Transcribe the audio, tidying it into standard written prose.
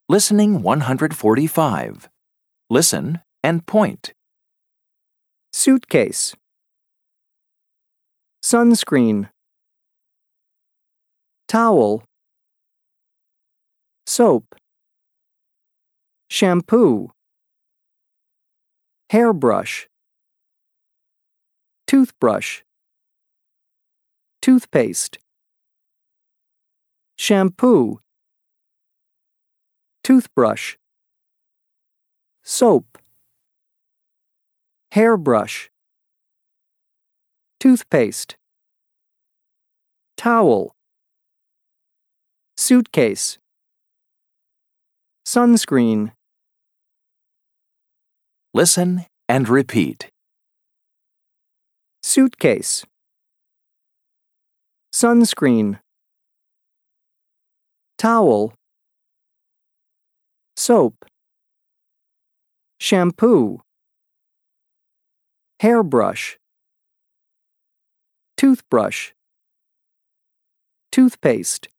Listening 145. Listen and point. Suitcase. Sunscreen. Towel. Soap. Shampoo. Hairbrush. Toothbrush. Toothpaste. Shampoo. Toothbrush. Soap. Hairbrush. Toothpaste. Towel. Suitcase. Sunscreen. Listen and repeat. Suitcase. Sunscreen. Towel. Soap. Shampoo. Hairbrush. Toothbrush. Toothpaste.